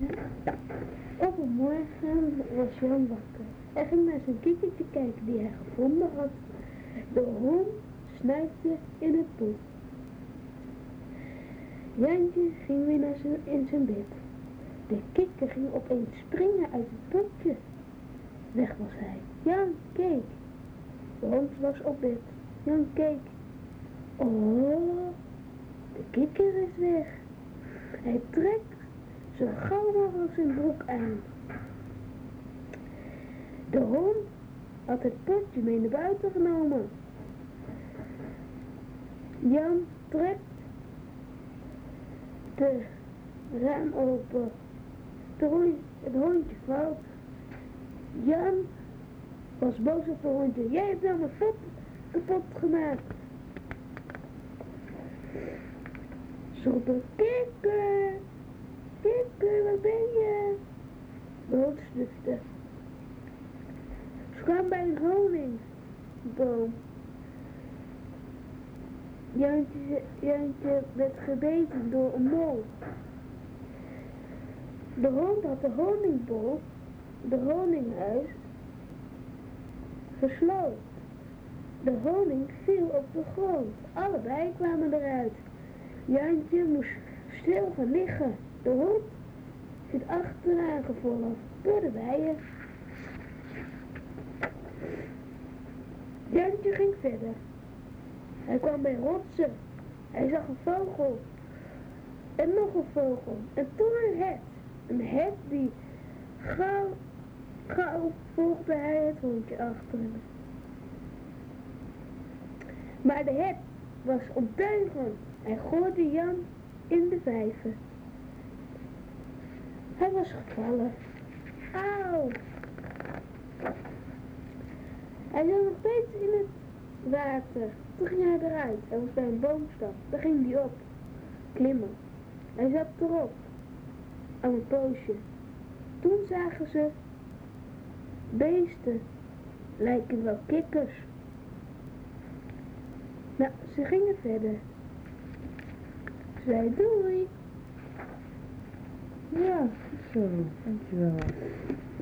Ja. Op een morgen was Jan wakker. Hij ging naar zijn kikkertje kijken die hij gevonden had. De hond snuifde in het poel. Jantje ging weer in zijn bed. De kikker ging opeens springen uit het potje. Weg was hij. Jan keek. De hond was op bed. Jan keek. Oh, de kikker is weg. Hij trekt zo gauw mogelijk zijn broek aan. De hond had het potje mee naar buiten genomen. Jan trekt de raam open. Het hondje valt. Jan was boos op het hondje. Jij hebt nou mijn pot kapot gemaakt. Zonder kikker. Kikker, waar ben je? De hond snufte. Ze kwam bij een honingboom. Jantje werd gebeten door een mol. De hond had de honingboom, de honinghuis, gesloten. De honing viel op de grond. Allebei kwamen eruit. Jantje moest stil gaan liggen. De hond zit achteraan gevolgd door de bijen. Jantje ging verder. Hij kwam bij rotsen. Hij zag een vogel. En nog een vogel. En toen een hert. Een hert die gauw volgde hij het hondje achter hem. Maar de hert was onteugend. Hij gooide Jan in de vijver. Hij was gevallen. Auw! Hij zat nog steeds in het water. Toen ging hij eruit. Hij was bij een boomstam. Daar ging hij op. Klimmen. Hij zat erop. Aan een poosje. Toen zagen ze beesten. Lijken wel kikkers. Nou, ze gingen verder. Ze zei doei. Ja, zo, dankjewel.